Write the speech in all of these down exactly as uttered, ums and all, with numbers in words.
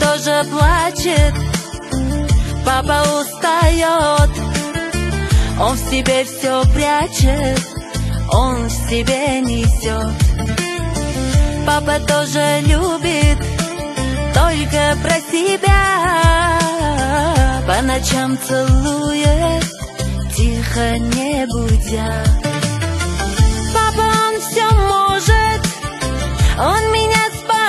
тоже плачет, папа устает. Он в себе все прячет, он в себе несет. Папа тоже любит, только про себя. По ночам целует, тихо не будя. Папа, он все может, он меня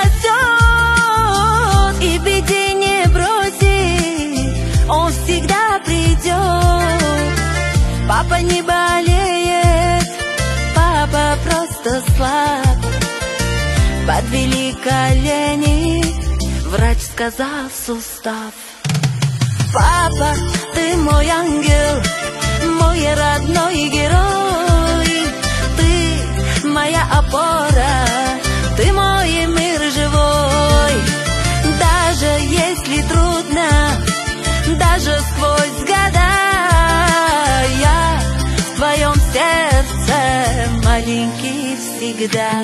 спасет, и в беде не бросит, он всегда придет. Папа не болеет, папа просто слаб. Подвели колени, врач сказал сустав. Папа, ты мой ангел, мой родной герой. Ты моя опора, ты мой мир живой. Даже если трудно, даже сквозь года, я в твоем сердце маленький всегда.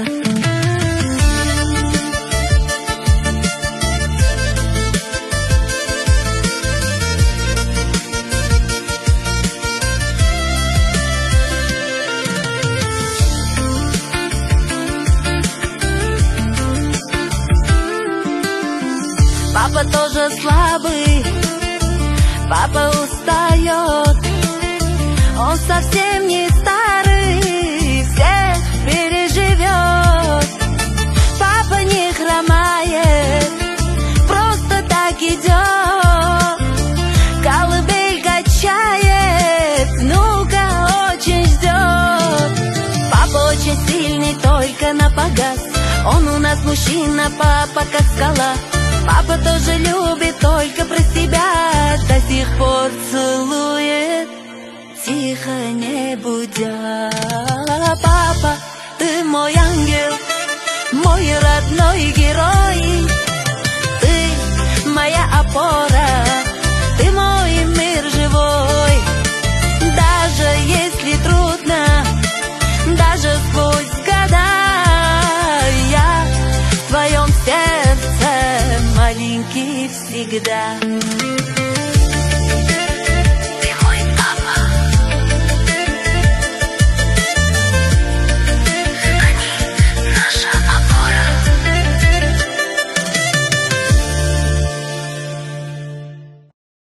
Папа тоже слабый, папа устает. Он совсем не старый, всех переживет. Папа не хромает, просто так идет. Колыбель качает, внука очень ждет. Папа очень сильный, только напогас. Он у нас мужчина, папа как скала. Папа тоже любит, только про себя. До сих пор целует, тихо не будя. Папа, ты мой ангел, мой родной герой. Ты моя опора, ты мой мир живой. Даже если трудно, даже сквозь года, я в твоем сердце маленький всегда.